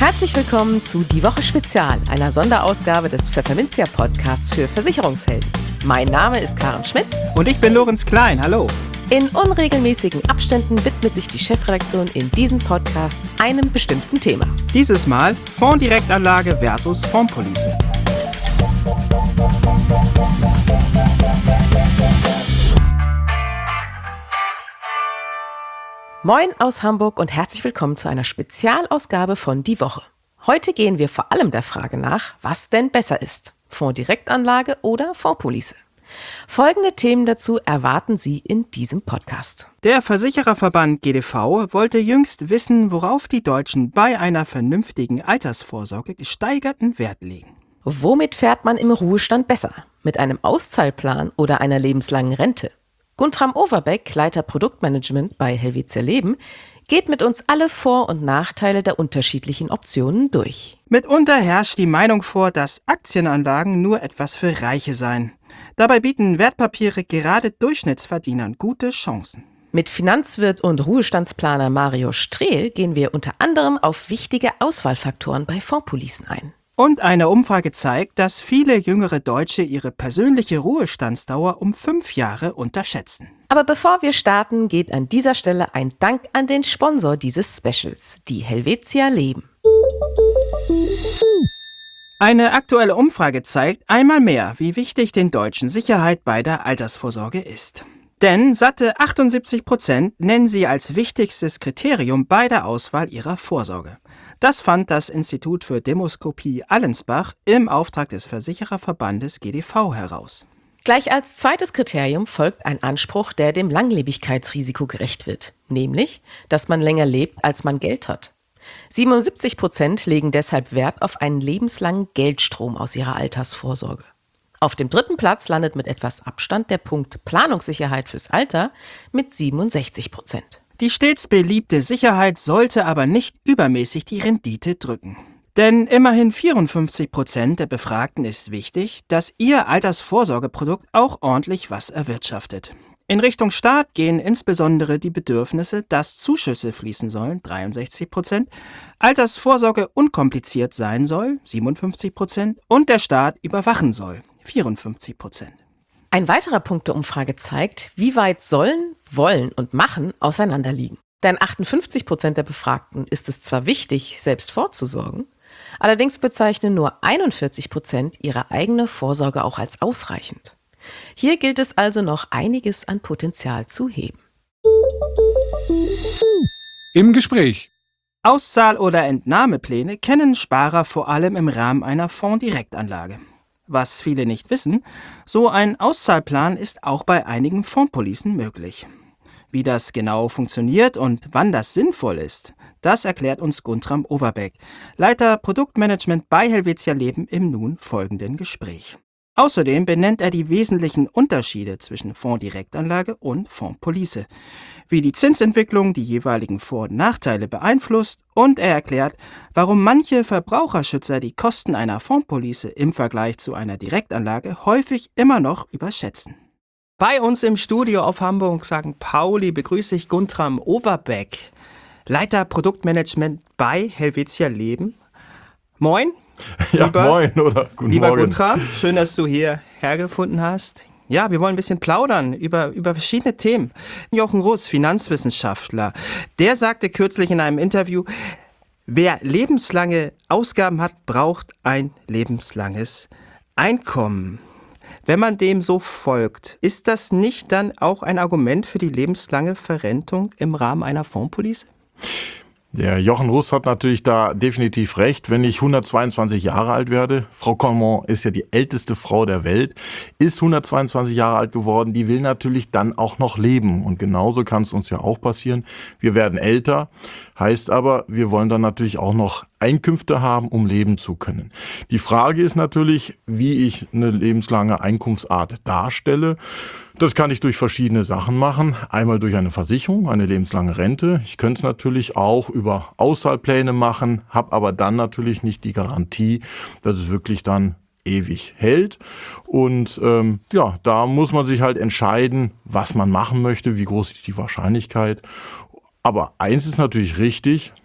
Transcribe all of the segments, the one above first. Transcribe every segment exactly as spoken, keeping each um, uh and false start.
Herzlich willkommen zu Die Woche Spezial, einer Sonderausgabe des Pfefferminzia-Podcasts für Versicherungshelden. Mein Name ist Karen Schmidt. Und ich bin Lorenz Klein, hallo. In unregelmäßigen Abständen widmet sich die Chefredaktion in diesen Podcasts einem bestimmten Thema. Dieses Mal Fondsdirektanlage versus Fondspolice. Moin aus Hamburg und herzlich willkommen zu einer Spezialausgabe von Die Woche. Heute gehen wir vor allem der Frage nach, was denn besser ist: Fondsdirektanlage oder Fondspolice. Folgende Themen dazu erwarten Sie in diesem Podcast. Der Versichererverband G D V wollte jüngst wissen, worauf die Deutschen bei einer vernünftigen Altersvorsorge gesteigerten Wert legen. Womit fährt man im Ruhestand besser? Mit einem Auszahlplan oder einer lebenslangen Rente? Guntram Overbeck, Leiter Produktmanagement bei Helvetia Leben, geht mit uns alle Vor- und Nachteile der unterschiedlichen Optionen durch. Mitunter herrscht die Meinung vor, dass Aktienanlagen nur etwas für Reiche seien. Dabei bieten Wertpapiere gerade Durchschnittsverdienern gute Chancen. Mit Finanzwirt und Ruhestandsplaner Mario Strehl gehen wir unter anderem auf wichtige Auswahlfaktoren bei Fondspolicen ein. Und eine Umfrage zeigt, dass viele jüngere Deutsche ihre persönliche Ruhestandsdauer um fünf Jahre unterschätzen. Aber bevor wir starten, geht an dieser Stelle ein Dank an den Sponsor dieses Specials, die Helvetia Leben. Eine aktuelle Umfrage zeigt einmal mehr, wie wichtig den Deutschen Sicherheit bei der Altersvorsorge ist. Denn satte achtundsiebzig Prozent nennen sie als wichtigstes Kriterium bei der Auswahl ihrer Vorsorge. Das fand das Institut für Demoskopie Allensbach im Auftrag des Versichererverbandes G D V heraus. Gleich als zweites Kriterium folgt ein Anspruch, der dem Langlebigkeitsrisiko gerecht wird, nämlich, dass man länger lebt, als man Geld hat. siebenundsiebzig Prozent legen deshalb Wert auf einen lebenslangen Geldstrom aus ihrer Altersvorsorge. Auf dem dritten Platz landet mit etwas Abstand der Punkt Planungssicherheit fürs Alter mit siebenundsechzig Prozent. Die stets beliebte Sicherheit sollte aber nicht übermäßig die Rendite drücken. Denn immerhin vierundfünfzig Prozent der Befragten ist wichtig, dass ihr Altersvorsorgeprodukt auch ordentlich was erwirtschaftet. In Richtung Staat gehen insbesondere die Bedürfnisse, dass Zuschüsse fließen sollen, dreiundsechzig Prozent, Altersvorsorge unkompliziert sein soll, siebenundfünfzig Prozent, und der Staat überwachen soll, vierundfünfzig Prozent. Ein weiterer Punkt der Umfrage zeigt, wie weit sollen, wollen und machen auseinanderliegen. Denn achtundfünfzig Prozent der Befragten ist es zwar wichtig, selbst vorzusorgen, allerdings bezeichnen nur einundvierzig Prozent ihre eigene Vorsorge auch als ausreichend. Hier gilt es also noch einiges an Potenzial zu heben. Im Gespräch. Auszahl- oder Entnahmepläne kennen Sparer vor allem im Rahmen einer Fondsdirektanlage. Was viele nicht wissen, so ein Auszahlplan ist auch bei einigen Fondspolicen möglich. Wie das genau funktioniert und wann das sinnvoll ist, das erklärt uns Guntram Overbeck, Leiter Produktmanagement bei Helvetia Leben, im nun folgenden Gespräch. Außerdem benennt er die wesentlichen Unterschiede zwischen Fondsdirektanlage und Fondspolice, wie die Zinsentwicklung die jeweiligen Vor- und Nachteile beeinflusst, und er erklärt, warum manche Verbraucherschützer die Kosten einer Fondspolice im Vergleich zu einer Direktanlage häufig immer noch überschätzen. Bei uns im Studio auf Hamburg Sankt Pauli begrüße ich Guntram Overbeck, Leiter Produktmanagement bei Helvetia Leben. Moin. Ja, lieber, moin oder guten lieber Morgen. Guntram, schön, dass du hierher gefunden hast. Ja, wir wollen ein bisschen plaudern über, über verschiedene Themen. Jochen Russ, Finanzwissenschaftler, der sagte kürzlich in einem Interview, wer lebenslange Ausgaben hat, braucht ein lebenslanges Einkommen. Wenn man dem so folgt, ist das nicht dann auch ein Argument für die lebenslange Verrentung im Rahmen einer Fondspolice? Der Jochen Russ hat natürlich da definitiv recht. Wenn ich hundertzweiundzwanzig Jahre alt werde, Frau Common ist ja die älteste Frau der Welt, ist hundertzweiundzwanzig Jahre alt geworden, die will natürlich dann auch noch leben. Und genauso kann es uns ja auch passieren. Wir werden älter, heißt aber, wir wollen dann natürlich auch noch Einkünfte haben, um leben zu können. Die Frage ist natürlich, wie ich eine lebenslange Einkunftsart darstelle. Das kann ich durch verschiedene Sachen machen. Einmal durch eine Versicherung, eine lebenslange Rente. Ich könnte es natürlich auch über Auszahlpläne machen, habe aber dann natürlich nicht die Garantie, dass es wirklich dann ewig hält. Und ähm, ja, da muss man sich halt entscheiden, was man machen möchte, wie groß ist die Wahrscheinlichkeit. Aber eins ist natürlich richtig,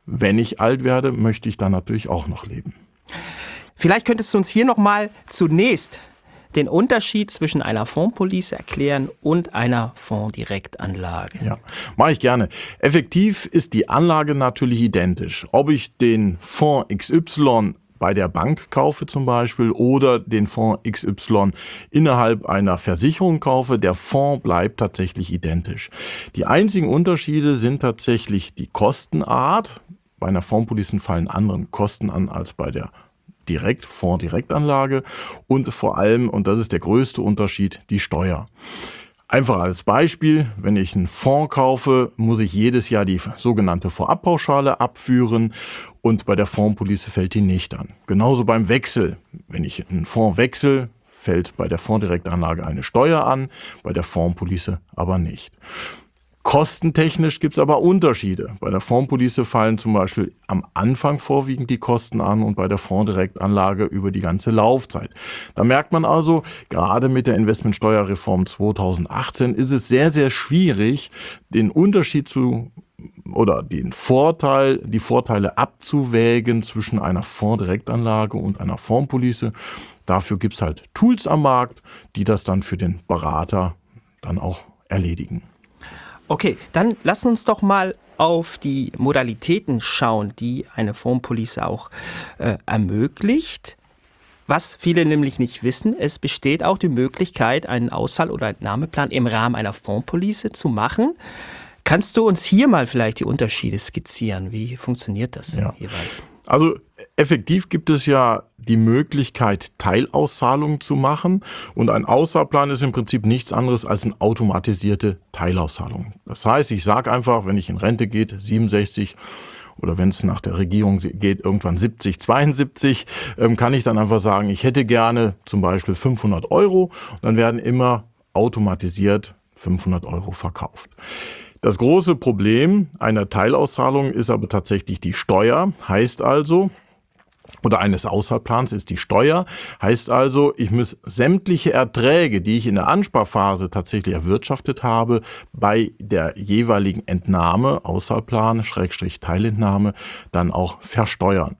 wenn ich alt werde, möchte ich dann natürlich auch noch leben. Vielleicht könntest du uns hier nochmal zunächst den Unterschied zwischen einer Fondspolice erklären und einer Fondsdirektanlage. Ja, mache ich gerne. Effektiv ist die Anlage natürlich identisch. Ob ich den Fonds X Y bei der Bank kaufe zum Beispiel oder den Fonds X Y innerhalb einer Versicherung kaufe, der Fonds bleibt tatsächlich identisch. Die einzigen Unterschiede sind tatsächlich die Kostenart. Bei einer Fondspolice fallen andere Kosten an als bei der Direkt, Fondsdirektanlage und vor allem, und das ist der größte Unterschied, die Steuer. Einfach als Beispiel, wenn ich einen Fonds kaufe, muss ich jedes Jahr die sogenannte Vorabpauschale abführen und bei der Fondspolice fällt die nicht an. Genauso beim Wechsel. Wenn ich einen Fonds wechsle, fällt bei der Fondsdirektanlage eine Steuer an, bei der Fondspolice aber nicht. Kostentechnisch gibt es aber Unterschiede. Bei der Fondspolice fallen zum Beispiel am Anfang vorwiegend die Kosten an und bei der Fondsdirektanlage über die ganze Laufzeit. Da merkt man also, gerade mit der Investmentsteuerreform zweitausendachtzehn ist es sehr, sehr schwierig, den Unterschied zu oder den Vorteil, die Vorteile abzuwägen zwischen einer Fondsdirektanlage und einer Fondspolice. Dafür gibt es halt Tools am Markt, die das dann für den Berater dann auch erledigen. Okay, dann lass uns doch mal auf die Modalitäten schauen, die eine Fondspolice auch äh, ermöglicht. Was viele nämlich nicht wissen, es besteht auch die Möglichkeit, einen Auszahl- oder Entnahmeplan im Rahmen einer Fondspolice zu machen. Kannst du uns hier mal vielleicht die Unterschiede skizzieren? Wie funktioniert das ja. jeweils? Also effektiv gibt es ja die Möglichkeit, Teilauszahlungen zu machen. Und ein Auszahlplan ist im Prinzip nichts anderes als eine automatisierte Teilauszahlung. Das heißt, ich sage einfach, wenn ich in Rente gehe, siebenundsechzig oder wenn es nach der Regierung geht, irgendwann siebzig, zweiundsiebzig, ähm, kann ich dann einfach sagen, ich hätte gerne zum Beispiel fünfhundert Euro. Und dann werden immer automatisiert fünfhundert Euro verkauft. Das große Problem einer Teilauszahlung ist aber tatsächlich die Steuer, heißt also, oder eines Auszahlplans ist die Steuer, heißt also, ich muss sämtliche Erträge, die ich in der Ansparphase tatsächlich erwirtschaftet habe, bei der jeweiligen Entnahme, Auszahlplan, Schrägstrich Teilentnahme, dann auch versteuern.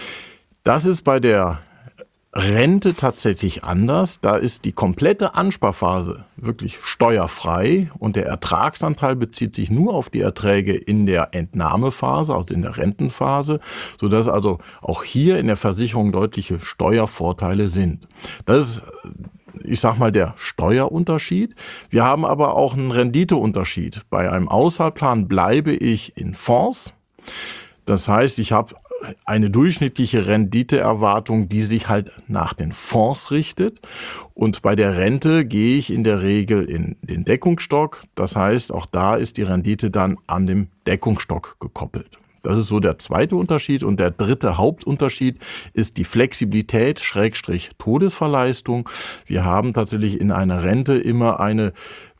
Das ist bei der Rente tatsächlich anders. Da ist die komplette Ansparphase wirklich steuerfrei und der Ertragsanteil bezieht sich nur auf die Erträge in der Entnahmephase, also in der Rentenphase, sodass also auch hier in der Versicherung deutliche Steuervorteile sind. Das ist, ich sag mal, der Steuerunterschied. Wir haben aber auch einen Renditeunterschied. Bei einem Auszahlplan bleibe ich in Fonds. Das heißt, ich habe eine durchschnittliche Renditeerwartung, die sich halt nach den Fonds richtet. Und bei der Rente gehe ich in der Regel in den Deckungsstock. Das heißt, auch da ist die Rendite dann an dem Deckungsstock gekoppelt. Das ist so der zweite Unterschied. Und der dritte Hauptunterschied ist die Flexibilität, Schrägstrich Todesverleistung. Wir haben tatsächlich in einer Rente immer eine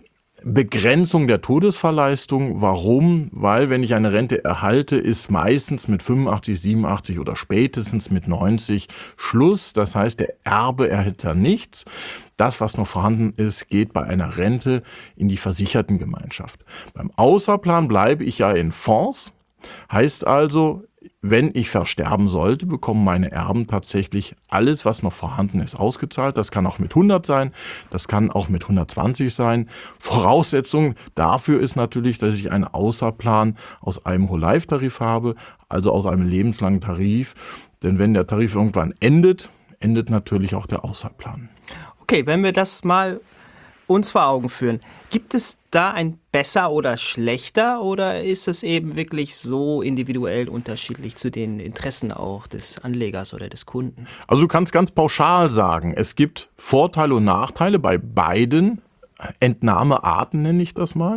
Begrenzung der Todesverleistung. Warum? Weil wenn ich eine Rente erhalte, ist meistens mit fünfundachtzig, siebenundachtzig oder spätestens mit neunzig Schluss. Das heißt, der Erbe erhält dann nichts. Das, was noch vorhanden ist, geht bei einer Rente in die Versichertengemeinschaft. Beim Außerplan bleibe ich ja in Fonds. Heißt also, wenn ich versterben sollte, bekommen meine Erben tatsächlich alles, was noch vorhanden ist, ausgezahlt. Das kann auch mit hundert sein, das kann auch mit hundertzwanzig sein. Voraussetzung dafür ist natürlich, dass ich einen Außerplan aus einem Whole-Life-Tarif habe, also aus einem lebenslangen Tarif. Denn wenn der Tarif irgendwann endet, endet natürlich auch der Außerplan. Okay, wenn wir das mal uns vor Augen führen, gibt es da ein besser oder schlechter oder ist es eben wirklich so individuell unterschiedlich zu den Interessen auch des Anlegers oder des Kunden? Also du kannst ganz pauschal sagen, es gibt Vorteile und Nachteile bei beiden Entnahmearten, nenne ich das mal.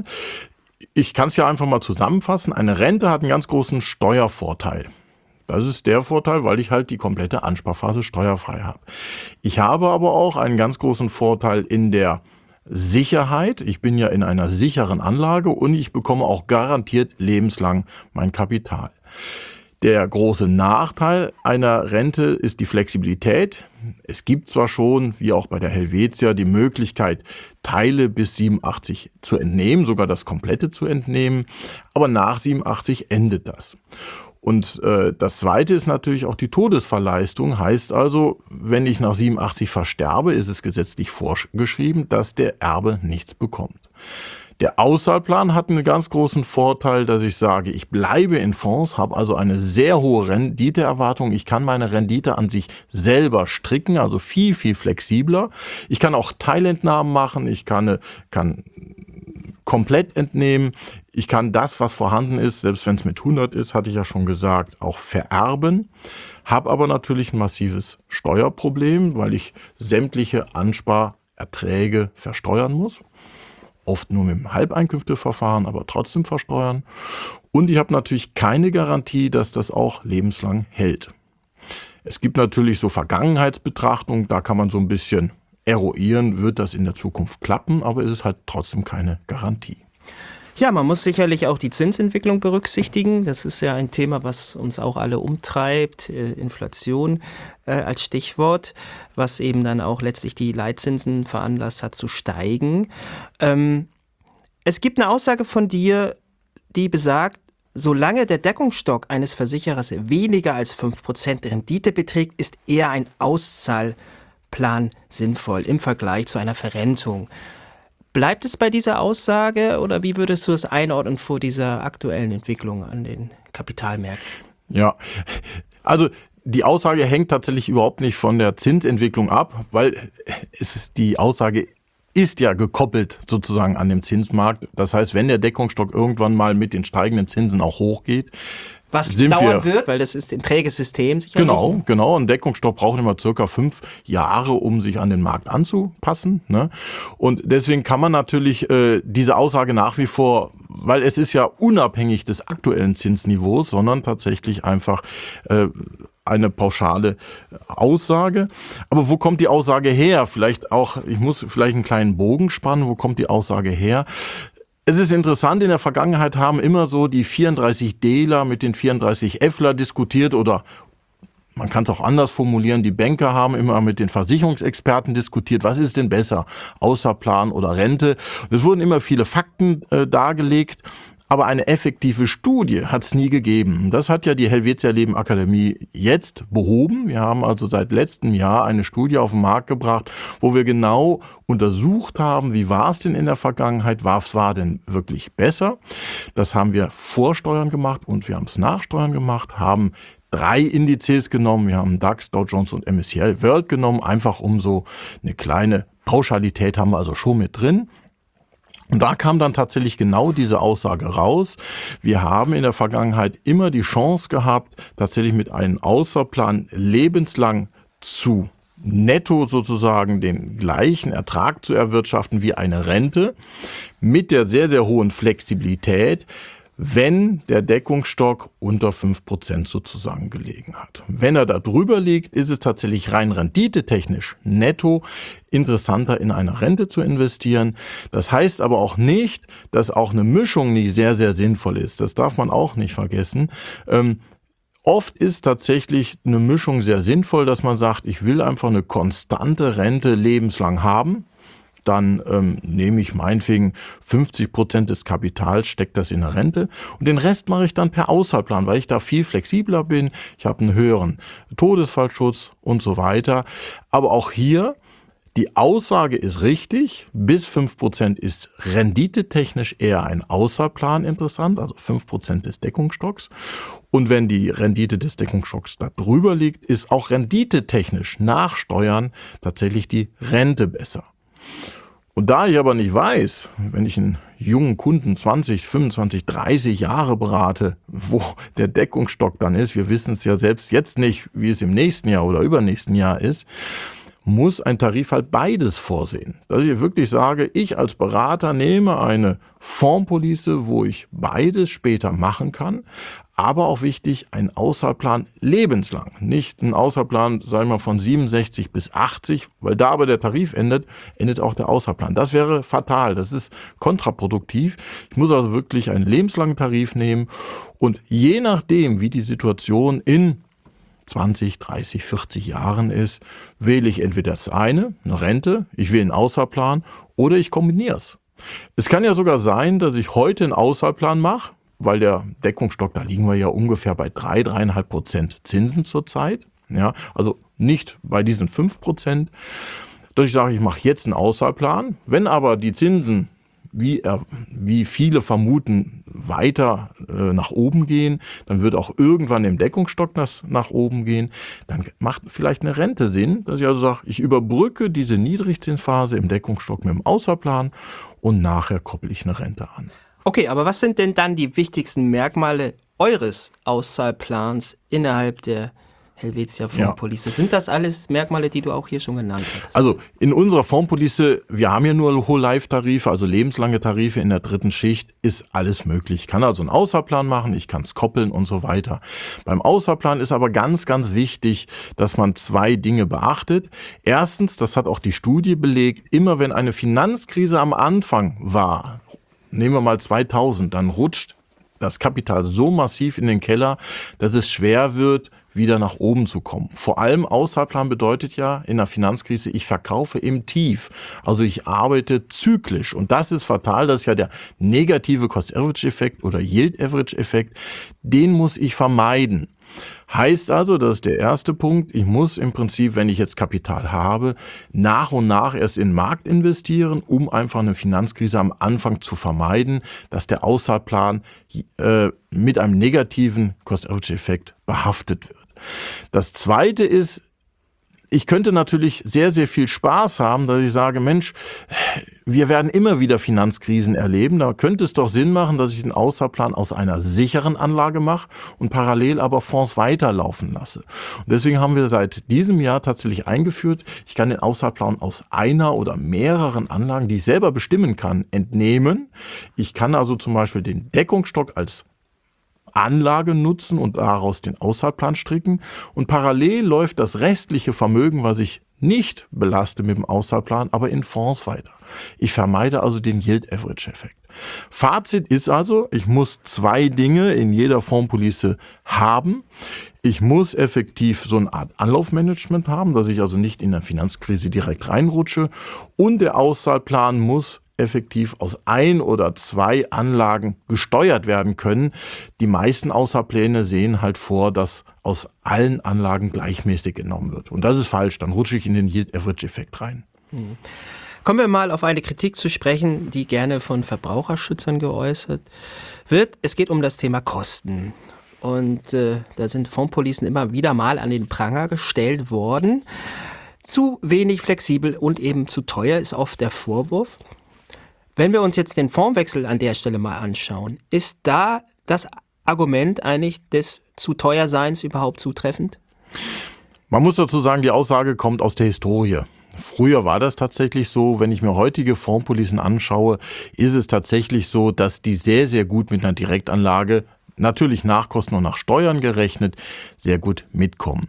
Ich kann es ja einfach mal zusammenfassen. Eine Rente hat einen ganz großen Steuervorteil. Das ist der Vorteil, weil ich halt die komplette Ansparphase steuerfrei habe. Ich habe aber auch einen ganz großen Vorteil in der Sicherheit. Ich bin ja in einer sicheren Anlage und ich bekomme auch garantiert lebenslang mein Kapital. Der große Nachteil einer Rente ist die Flexibilität. Es gibt zwar schon, wie auch bei der Helvetia, die Möglichkeit, Teile bis siebenundachtzig zu entnehmen, sogar das komplette zu entnehmen, aber nach siebenundachtzig endet das. Und äh, das Zweite ist natürlich auch die Todesverleistung. Heißt also, wenn ich nach siebenundachtzig versterbe, ist es gesetzlich vorgeschrieben, dass der Erbe nichts bekommt. Der Auszahlplan hat einen ganz großen Vorteil, dass ich sage, ich bleibe in Fonds, habe also eine sehr hohe Renditeerwartung. Ich kann meine Rendite an sich selber stricken, also viel, viel flexibler. Ich kann auch Teilentnahmen machen, ich kann, kann komplett entnehmen. Ich kann das, was vorhanden ist, selbst wenn es mit hundert ist, hatte ich ja schon gesagt, auch vererben. Habe aber natürlich ein massives Steuerproblem, weil ich sämtliche Ansparerträge versteuern muss. Oft nur mit dem Halbeinkünfteverfahren, aber trotzdem versteuern. Und ich habe natürlich keine Garantie, dass das auch lebenslang hält. Es gibt natürlich so Vergangenheitsbetrachtungen, da kann man so ein bisschen eruieren, wird das in der Zukunft klappen, aber es ist halt trotzdem keine Garantie. Ja, man muss sicherlich auch die Zinsentwicklung berücksichtigen. Das ist ja ein Thema, was uns auch alle umtreibt. Äh, Inflation äh, als Stichwort, was eben dann auch letztlich die Leitzinsen veranlasst hat zu steigen. Ähm, es gibt eine Aussage von dir, die besagt, solange der Deckungsstock eines Versicherers weniger als fünf Prozent Rendite beträgt, ist eher ein Auszahlplan sinnvoll im Vergleich zu einer Verrentung. Bleibt es bei dieser Aussage oder wie würdest du es einordnen vor dieser aktuellen Entwicklung an den Kapitalmärkten? Ja, also die Aussage hängt tatsächlich überhaupt nicht von der Zinsentwicklung ab, weil es ist, die Aussage ist ja gekoppelt sozusagen an dem Zinsmarkt. Das heißt, wenn der Deckungsstock irgendwann mal mit den steigenden Zinsen auch hochgeht, was sind dauern wir, wird, weil das ist ein träges System sicherlich. Genau, genau. Ein Deckungsstock braucht immer circa fünf Jahre, um sich an den Markt anzupassen. Ne? Und deswegen kann man natürlich äh, diese Aussage nach wie vor, weil es ist ja unabhängig des aktuellen Zinsniveaus, sondern tatsächlich einfach äh, eine pauschale Aussage. Aber wo kommt die Aussage her? Vielleicht auch, ich muss vielleicht einen kleinen Bogen spannen. Wo kommt die Aussage her? Es ist interessant, in der Vergangenheit haben immer so die vierunddreißig Dler mit den vierunddreißig Fler diskutiert oder man kann es auch anders formulieren, die Banker haben immer mit den Versicherungsexperten diskutiert, was ist denn besser, Außerplan oder Rente. Es wurden immer viele Fakten äh, dargelegt. Aber eine effektive Studie hat es nie gegeben. Das hat ja die Helvetia Leben Akademie jetzt behoben. Wir haben also seit letztem Jahr eine Studie auf den Markt gebracht, wo wir genau untersucht haben, wie war es denn in der Vergangenheit, was war denn wirklich besser. Das haben wir vor Steuern gemacht und wir haben es nach Steuern gemacht, haben drei Indizes genommen. Wir haben DAX, Dow Jones und M S C I World genommen, einfach um so eine kleine Pauschalität haben wir also schon mit drin. Und da kam dann tatsächlich genau diese Aussage raus. Wir haben in der Vergangenheit immer die Chance gehabt, tatsächlich mit einem Außerplan lebenslang zu netto sozusagen den gleichen Ertrag zu erwirtschaften wie eine Rente, mit der sehr, sehr hohen Flexibilität, wenn der Deckungsstock unter fünf Prozent sozusagen gelegen hat. Wenn er da drüber liegt, ist es tatsächlich rein renditetechnisch netto interessanter, in eine Rente zu investieren. Das heißt aber auch nicht, dass auch eine Mischung nicht sehr, sehr sinnvoll ist. Das darf man auch nicht vergessen. Ähm, Oft ist tatsächlich eine Mischung sehr sinnvoll, dass man sagt, ich will einfach eine konstante Rente lebenslang haben. Dann ähm, nehme ich meinetwegen fünfzig Prozent des Kapitals, stecke das in eine Rente und den Rest mache ich dann per Auszahlplan, weil ich da viel flexibler bin. Ich habe einen höheren Todesfallschutz und so weiter. Aber auch hier, die Aussage ist richtig, bis fünf Prozent ist renditetechnisch eher ein Auszahlplan interessant, also fünf Prozent des Deckungsstocks. Und wenn die Rendite des Deckungsstocks da drüber liegt, ist auch renditetechnisch nach Steuern tatsächlich die Rente besser. Und da ich aber nicht weiß, wenn ich einen jungen Kunden zwanzig, fünfundzwanzig, dreißig Jahre berate, wo der Deckungsstock dann ist, wir wissen es ja selbst jetzt nicht, wie es im nächsten Jahr oder übernächsten Jahr ist, muss ein Tarif halt beides vorsehen. Dass ich wirklich sage, ich als Berater nehme eine Fondspolice, wo ich beides später machen kann, aber auch wichtig, ein Auszahlplan lebenslang. Nicht ein Auszahlplan, sagen wir mal, von siebenundsechzig bis achtzig, weil da aber der Tarif endet, endet auch der Auszahlplan. Das wäre fatal, das ist kontraproduktiv. Ich muss also wirklich einen lebenslangen Tarif nehmen und je nachdem, wie die Situation in zwanzig, dreißig, vierzig Jahren ist, wähle ich entweder das eine, eine Rente, ich wähle einen Auszahlplan oder ich kombiniere es. Es kann ja sogar sein, dass ich heute einen Auszahlplan mache, weil der Deckungsstock, da liegen wir ja ungefähr bei drei, dreieinhalb Prozent Zinsen zurzeit. Ja, also nicht bei diesen fünf Prozent. Dass ich sage, ich mache jetzt einen Auszahlplan. Wenn aber die Zinsen, wie, er, wie viele vermuten, weiter äh, nach oben gehen, dann wird auch irgendwann im Deckungsstock das nach oben gehen. Dann macht vielleicht eine Rente Sinn, dass ich also sage, ich überbrücke diese Niedrigzinsphase im Deckungsstock mit dem Auszahlplan und nachher koppel ich eine Rente an. Okay, aber was sind denn dann die wichtigsten Merkmale eures Auszahlplans innerhalb der Helvetia Fondspolice? Ja. Sind das alles Merkmale, die du auch hier schon genannt hast? Also in unserer Fondspolice, wir haben ja nur Whole-Life-Tarife, also lebenslange Tarife in der dritten Schicht, ist alles möglich. Ich kann also einen Auszahlplan machen, ich kann es koppeln und so weiter. Beim Auszahlplan ist aber ganz, ganz wichtig, dass man zwei Dinge beachtet. Erstens, das hat auch die Studie belegt, immer wenn eine Finanzkrise am Anfang war, nehmen wir mal zweitausend, dann rutscht das Kapital so massiv in den Keller, dass es schwer wird, wieder nach oben zu kommen. Vor allem Auszahlplan bedeutet ja in der Finanzkrise, ich verkaufe im Tief. Also ich arbeite zyklisch. Und das ist fatal. Das ist ja der negative Cost-Average-Effekt oder Yield-Average-Effekt. Den muss ich vermeiden. Heißt also, das ist der erste Punkt, ich muss im Prinzip, wenn ich jetzt Kapital habe, nach und nach erst in den Markt investieren, um einfach eine Finanzkrise am Anfang zu vermeiden, dass der Auszahlplan äh, mit einem negativen Cost-Average-Effekt behaftet wird. Das zweite ist, ich könnte natürlich sehr, sehr viel Spaß haben, dass ich sage, Mensch, wir werden immer wieder Finanzkrisen erleben. Da könnte es doch Sinn machen, dass ich den Auszahlplan aus einer sicheren Anlage mache und parallel aber Fonds weiterlaufen lasse. Und deswegen haben wir seit diesem Jahr tatsächlich eingeführt, ich kann den Auszahlplan aus einer oder mehreren Anlagen, die ich selber bestimmen kann, entnehmen. Ich kann also zum Beispiel den Deckungsstock als Anlage nutzen und daraus den Auszahlplan stricken. Und parallel läuft das restliche Vermögen, was ich nicht belaste mit dem Auszahlplan, aber in Fonds weiter. Ich vermeide also den Yield-Average-Effekt. Fazit ist also, ich muss zwei Dinge in jeder Fondspolice haben. Ich muss effektiv so eine Art Anlaufmanagement haben, dass ich also nicht in der Finanzkrise direkt reinrutsche. Und der Auszahlplan muss effektiv aus ein oder zwei Anlagen gesteuert werden können. Die meisten Auszahlpläne sehen halt vor, dass aus allen Anlagen gleichmäßig genommen wird. Und das ist falsch, dann rutsche ich in den Yield-Average-Effekt rein. Hm. Kommen wir mal auf eine Kritik zu sprechen, die gerne von Verbraucherschützern geäußert wird. Es geht um das Thema Kosten. Und äh, da sind Fondspolicen immer wieder mal an den Pranger gestellt worden. Zu wenig flexibel und eben zu teuer ist oft der Vorwurf. Wenn wir uns jetzt den Fondswechsel an der Stelle mal anschauen, ist da das Argument eigentlich des zu teuer Seins überhaupt zutreffend? Man muss dazu sagen, die Aussage kommt aus der Historie. Früher war das tatsächlich so, wenn ich mir heutige Fondspolicen anschaue, ist es tatsächlich so, dass die sehr, sehr gut mit einer Direktanlage, natürlich nach Kosten und nach Steuern gerechnet, sehr gut mitkommen.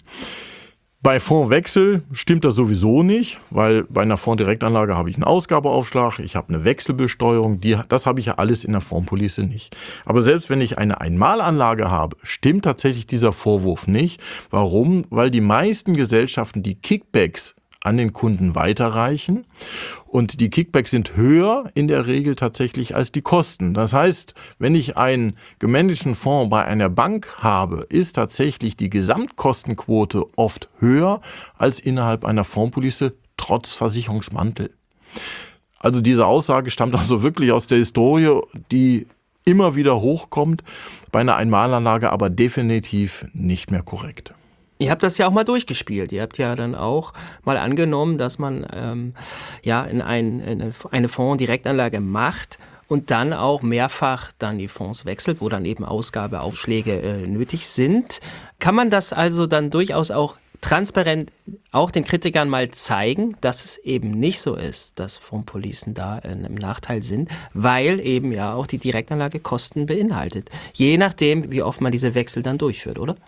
Bei Fondswechsel stimmt das sowieso nicht, weil bei einer Fondsdirektanlage habe ich einen Ausgabeaufschlag, ich habe eine Wechselbesteuerung, die, das habe ich ja alles in der Fondspolice nicht. Aber selbst wenn ich eine Einmalanlage habe, stimmt tatsächlich dieser Vorwurf nicht. Warum? Weil die meisten Gesellschaften die Kickbacks an den Kunden weiterreichen und die Kickbacks sind höher in der Regel tatsächlich als die Kosten. Das heißt, wenn ich einen gemanagten Fonds bei einer Bank habe, ist tatsächlich die Gesamtkostenquote oft höher als innerhalb einer Fondspolice trotz Versicherungsmantel. Also diese Aussage stammt also wirklich aus der Historie, die immer wieder hochkommt, bei einer Einmalanlage aber definitiv nicht mehr korrekt. Ihr habt das ja auch mal durchgespielt. Ihr habt ja dann auch mal angenommen, dass man ähm, ja in, ein, in eine Fonds-Direktanlage macht und dann auch mehrfach dann die Fonds wechselt, wo dann eben Ausgabeaufschläge äh, nötig sind. Kann man das also dann durchaus auch transparent auch den Kritikern mal zeigen, dass es eben nicht so ist, dass Fondspolicen da im Nachteil sind, weil eben ja auch die Direktanlage Kosten beinhaltet. Je nachdem, wie oft man diese Wechsel dann durchführt, oder?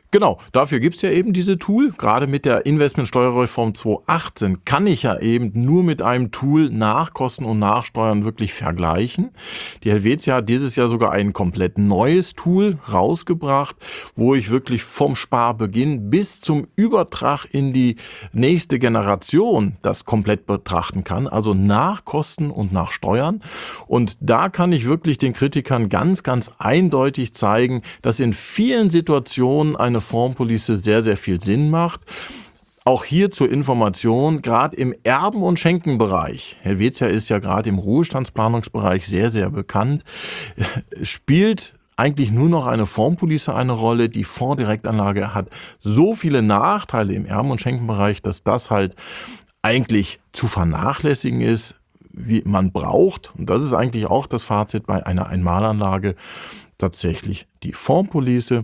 Genau, dafür gibt's ja eben diese Tool. Gerade mit der Investmentsteuerreform zweitausendachtzehn kann ich ja eben nur mit einem Tool Nachkosten und Nachsteuern wirklich vergleichen. Die Helvetia hat dieses Jahr sogar ein komplett neues Tool rausgebracht, wo ich wirklich vom Sparbeginn bis zum Übertrag in die nächste Generation das komplett betrachten kann. Also nach Kosten und nach Steuern. Und da kann ich wirklich den Kritikern ganz, ganz eindeutig zeigen, dass in vielen Situationen eine Fondspolice sehr, sehr viel Sinn macht. Auch hier zur Information, gerade im Erben- und Schenkenbereich, Helvetia ist ja gerade im Ruhestandsplanungsbereich sehr, sehr bekannt, spielt eigentlich nur noch eine Fondspolice eine Rolle. Die Fondsdirektanlage hat so viele Nachteile im Erben- und Schenkenbereich, dass das halt eigentlich zu vernachlässigen ist, wie man braucht. Und das ist eigentlich auch das Fazit bei einer Einmalanlage, tatsächlich die Fondspolice.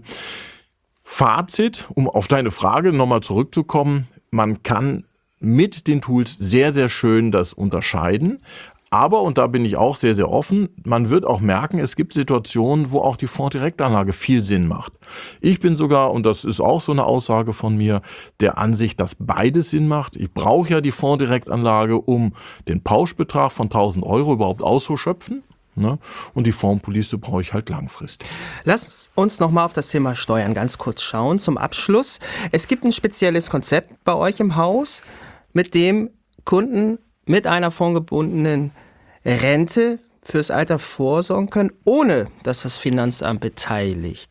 Fazit, um auf deine Frage nochmal zurückzukommen, man kann mit den Tools sehr, sehr schön das unterscheiden. Aber, und da bin ich auch sehr, sehr offen, man wird auch merken, es gibt Situationen, wo auch die Fondsdirektanlage viel Sinn macht. Ich bin sogar, und das ist auch so eine Aussage von mir, der Ansicht, dass beides Sinn macht. Ich brauche ja die Fondsdirektanlage, um den Pauschbetrag von tausend Euro überhaupt auszuschöpfen. Ne? Und die Fondspolice brauche ich halt langfristig. Lass uns noch mal auf das Thema Steuern ganz kurz schauen zum Abschluss. Es gibt ein spezielles Konzept bei euch im Haus, mit dem Kunden mit einer fondgebundenen Rente fürs Alter vorsorgen können, ohne dass das Finanzamt beteiligt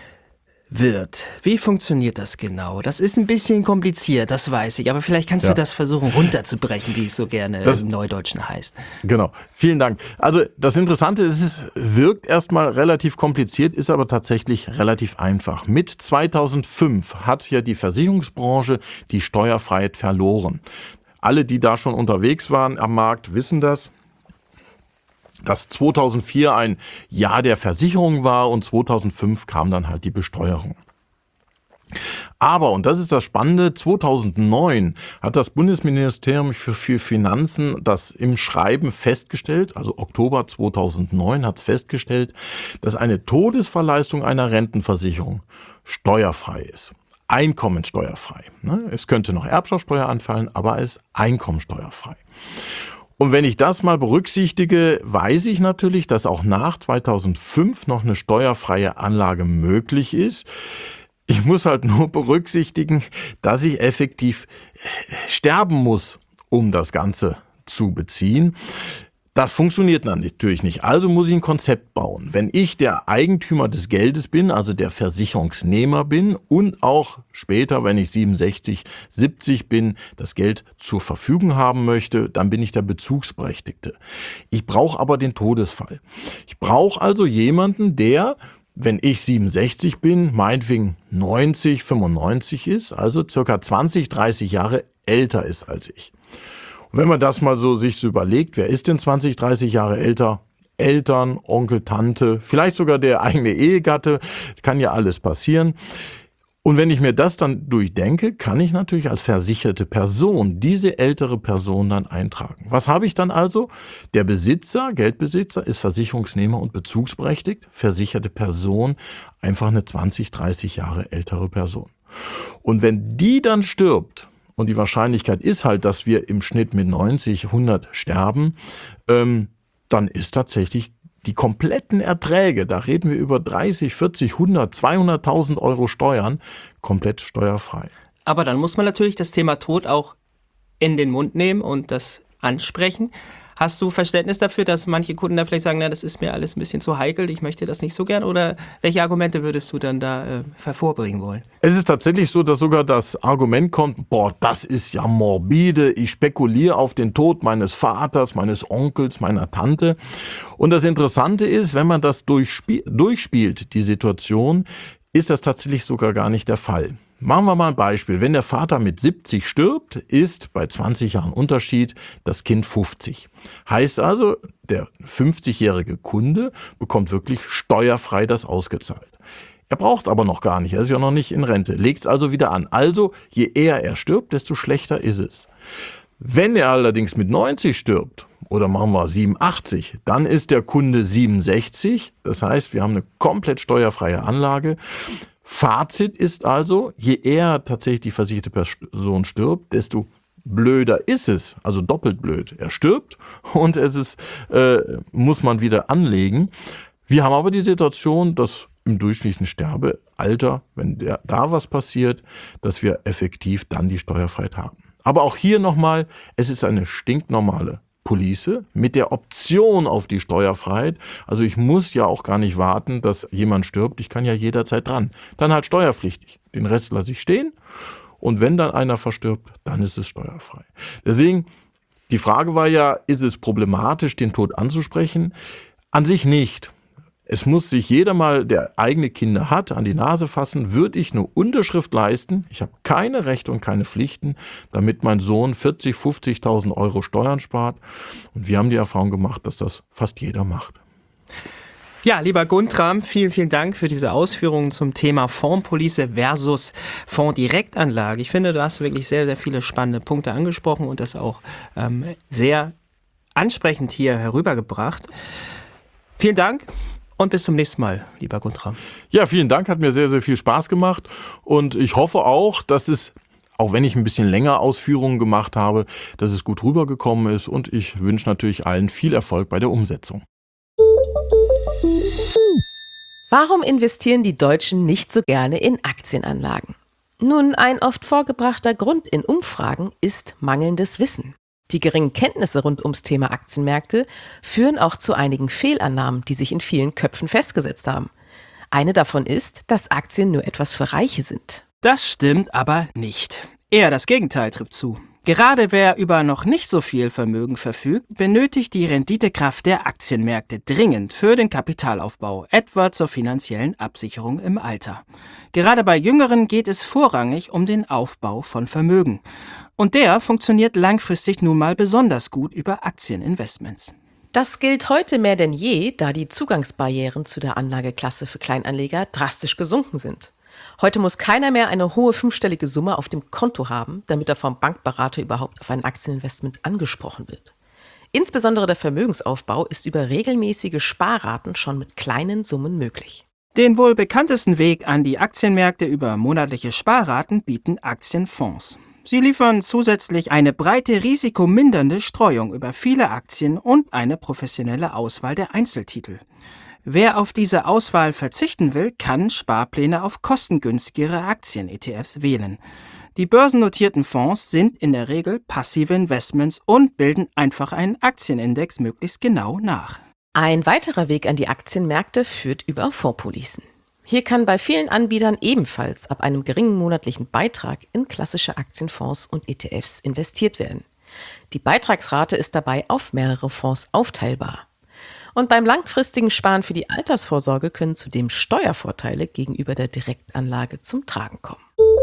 wird. Wie funktioniert das genau? Das ist ein bisschen kompliziert, das weiß ich, aber vielleicht kannst ja. du das versuchen runterzubrechen, wie es so gerne das, im Neudeutschen heißt. Genau, vielen Dank. Also das Interessante ist, es wirkt erstmal relativ kompliziert, ist aber tatsächlich relativ einfach. Mit zweitausendfünf hat ja die Versicherungsbranche die Steuerfreiheit verloren. Alle, die da schon unterwegs waren am Markt, wissen das. Dass zweitausendvier ein Jahr der Versicherung war und zweitausendfünf kam dann halt die Besteuerung. Aber, und das ist das Spannende, zweitausendneun hat das Bundesministerium für, für Finanzen das im Schreiben festgestellt, also Oktober zweitausendneun hat es festgestellt, dass eine Todesverleistung einer Rentenversicherung steuerfrei ist. Einkommensteuerfrei. Es könnte noch Erbschaftssteuer anfallen, aber es ist einkommensteuerfrei. Und wenn ich das mal berücksichtige, weiß ich natürlich, dass auch nach zweitausendfünf noch eine steuerfreie Anlage möglich ist. Ich muss halt nur berücksichtigen, dass ich effektiv sterben muss, um das Ganze zu beziehen. Das funktioniert dann natürlich nicht. Also muss ich ein Konzept bauen. Wenn ich der Eigentümer des Geldes bin, also der Versicherungsnehmer bin und auch später, wenn ich siebenundsechzig, siebzig bin, das Geld zur Verfügung haben möchte, dann bin ich der Bezugsberechtigte. Ich brauche aber den Todesfall. Ich brauche also jemanden, der, wenn ich siebenundsechzig bin, meinetwegen neunzig, fünfundneunzig ist, also circa zwanzig, dreißig Jahre älter ist als ich. Und wenn man das mal so sich so überlegt, wer ist denn zwanzig, dreißig Jahre älter? Eltern, Onkel, Tante, vielleicht sogar der eigene Ehegatte, kann ja alles passieren. Und wenn ich mir das dann durchdenke, kann ich natürlich als versicherte Person diese ältere Person dann eintragen. Was habe ich dann also? Der Besitzer, Geldbesitzer, ist Versicherungsnehmer und bezugsberechtigt. Versicherte Person, einfach eine zwanzig, dreißig Jahre ältere Person. Und wenn die dann stirbt, und die Wahrscheinlichkeit ist halt, dass wir im Schnitt mit neunzig, hundert sterben, ähm, dann ist tatsächlich die kompletten Erträge, da reden wir über dreißig, vierzig, hundert, zweihunderttausend Euro Steuern, komplett steuerfrei. Aber dann muss man natürlich das Thema Tod auch in den Mund nehmen und das ansprechen. Hast du Verständnis dafür, dass manche Kunden da vielleicht sagen, na, das ist mir alles ein bisschen zu heikel, ich möchte das nicht so gern? Oder welche Argumente würdest du dann da äh, hervorbringen wollen? Es ist tatsächlich so, dass sogar das Argument kommt, boah, das ist ja morbide, ich spekuliere auf den Tod meines Vaters, meines Onkels, meiner Tante. Und das Interessante ist, wenn man das durchspie- durchspielt, die Situation, ist das tatsächlich sogar gar nicht der Fall. Machen wir mal ein Beispiel. Wenn der Vater mit siebzig stirbt, ist bei zwanzig Jahren Unterschied das Kind fünfzig. Heißt also, der fünfzigjährige Kunde bekommt wirklich steuerfrei das ausgezahlt. Er braucht es aber noch gar nicht, er ist ja noch nicht in Rente, legt es also wieder an. Also, je eher er stirbt, desto schlechter ist es. Wenn er allerdings mit neunzig stirbt, oder machen wir siebenundachtzig, dann ist der Kunde siebenundsechzig. Das heißt, wir haben eine komplett steuerfreie Anlage. Fazit ist also, je eher tatsächlich die versicherte Person stirbt, desto blöder ist es, also doppelt blöd. Er stirbt und es ist, äh, muss man wieder anlegen. Wir haben aber die Situation, dass im durchschnittlichen Sterbealter, wenn der, da was passiert, dass wir effektiv dann die Steuerfreiheit haben. Aber auch hier nochmal, es ist eine stinknormale Police mit der Option auf die Steuerfreiheit. Also ich muss ja auch gar nicht warten, dass jemand stirbt. Ich kann ja jederzeit dran. Dann halt steuerpflichtig. Den Rest lasse ich stehen. Und wenn dann einer verstirbt, dann ist es steuerfrei. Deswegen, die Frage war ja, ist es problematisch, den Tod anzusprechen? An sich nicht. Es muss sich jeder mal, der eigene Kinder hat, an die Nase fassen, würde ich eine Unterschrift leisten, ich habe keine Rechte und keine Pflichten, damit mein Sohn vierzig, fünfzigtausend Euro Steuern spart. Und wir haben die Erfahrung gemacht, dass das fast jeder macht. Ja, lieber Guntram, vielen, vielen Dank für diese Ausführungen zum Thema Fondspolice versus Fondsdirektanlage. Ich finde, du hast wirklich sehr, sehr viele spannende Punkte angesprochen und das auch ähm, sehr ansprechend hier herübergebracht. Vielen Dank. Und bis zum nächsten Mal, lieber Guntram. Ja, vielen Dank, hat mir sehr, sehr viel Spaß gemacht und ich hoffe auch, dass es, auch wenn ich ein bisschen länger Ausführungen gemacht habe, dass es gut rübergekommen ist und ich wünsche natürlich allen viel Erfolg bei der Umsetzung. Warum investieren die Deutschen nicht so gerne in Aktienanlagen? Nun, ein oft vorgebrachter Grund in Umfragen ist mangelndes Wissen. Die geringen Kenntnisse rund ums Thema Aktienmärkte führen auch zu einigen Fehlannahmen, die sich in vielen Köpfen festgesetzt haben. Eine davon ist, dass Aktien nur etwas für Reiche sind. Das stimmt aber nicht. Eher das Gegenteil trifft zu. Gerade wer über noch nicht so viel Vermögen verfügt, benötigt die Renditekraft der Aktienmärkte dringend für den Kapitalaufbau, etwa zur finanziellen Absicherung im Alter. Gerade bei Jüngeren geht es vorrangig um den Aufbau von Vermögen. Und der funktioniert langfristig nun mal besonders gut über Aktieninvestments. Das gilt heute mehr denn je, da die Zugangsbarrieren zu der Anlageklasse für Kleinanleger drastisch gesunken sind. Heute muss keiner mehr eine hohe fünfstellige Summe auf dem Konto haben, damit er vom Bankberater überhaupt auf ein Aktieninvestment angesprochen wird. Insbesondere der Vermögensaufbau ist über regelmäßige Sparraten schon mit kleinen Summen möglich. Den wohl bekanntesten Weg an die Aktienmärkte über monatliche Sparraten bieten Aktienfonds. Sie liefern zusätzlich eine breite risikomindernde Streuung über viele Aktien und eine professionelle Auswahl der Einzeltitel. Wer auf diese Auswahl verzichten will, kann Sparpläne auf kostengünstigere Aktien-E T Fs wählen. Die börsennotierten Fonds sind in der Regel passive Investments und bilden einfach einen Aktienindex möglichst genau nach. Ein weiterer Weg an die Aktienmärkte führt über Fondspolicen. Hier kann bei vielen Anbietern ebenfalls ab einem geringen monatlichen Beitrag in klassische Aktienfonds und E T Fs investiert werden. Die Beitragsrate ist dabei auf mehrere Fonds aufteilbar. Und beim langfristigen Sparen für die Altersvorsorge können zudem Steuervorteile gegenüber der Direktanlage zum Tragen kommen.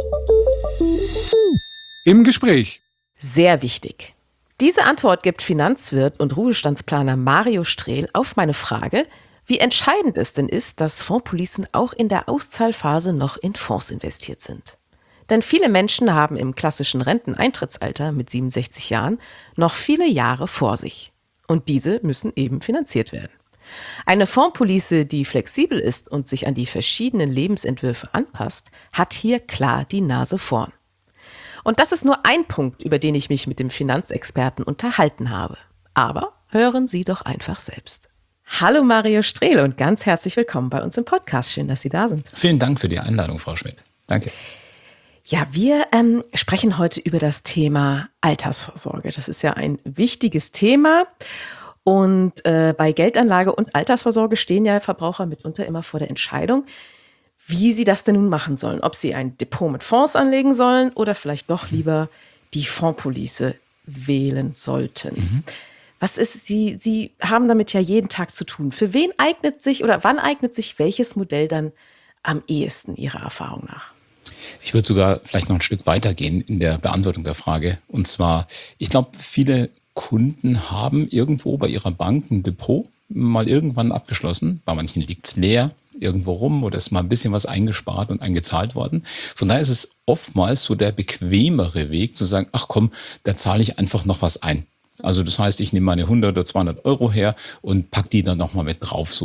Im Gespräch. Sehr wichtig. Diese Antwort gibt Finanzwirt und Ruhestandsplaner Mario Strehl auf meine Frage, wie entscheidend es denn ist, dass Fondspolicen auch in der Auszahlphase noch in Fonds investiert sind. Denn viele Menschen haben im klassischen Renteneintrittsalter mit siebenundsechzig Jahren noch viele Jahre vor sich. Und diese müssen eben finanziert werden. Eine Fondspolice, die flexibel ist und sich an die verschiedenen Lebensentwürfe anpasst, hat hier klar die Nase vorn. Und das ist nur ein Punkt, über den ich mich mit dem Finanzexperten unterhalten habe. Aber hören Sie doch einfach selbst. Hallo Mario Strehl und ganz herzlich willkommen bei uns im Podcast. Schön, dass Sie da sind. Vielen Dank für die Einladung, Frau Schmidt. Danke. Ja, wir ähm, sprechen heute über das Thema Altersvorsorge. Das ist ja ein wichtiges Thema. Und äh, bei Geldanlage und Altersvorsorge stehen ja Verbraucher mitunter immer vor der Entscheidung, wie sie das denn nun machen sollen. Ob sie ein Depot mit Fonds anlegen sollen oder vielleicht doch lieber die Fondspolice wählen sollten. Mhm. Was ist, Sie, Sie haben damit ja jeden Tag zu tun. Für wen eignet sich oder wann eignet sich welches Modell dann am ehesten Ihrer Erfahrung nach? Ich würde sogar vielleicht noch ein Stück weitergehen in der Beantwortung der Frage. Und zwar, ich glaube, viele Kunden haben irgendwo bei ihrer Bank ein Depot mal irgendwann abgeschlossen. Bei manchen liegt es leer irgendwo rum oder ist mal ein bisschen was eingespart und eingezahlt worden. Von daher ist es oftmals so der bequemere Weg zu sagen, ach komm, da zahle ich einfach noch was ein. Also das heißt, ich nehme meine hundert oder zweihundert Euro her und pack die dann nochmal mit drauf, so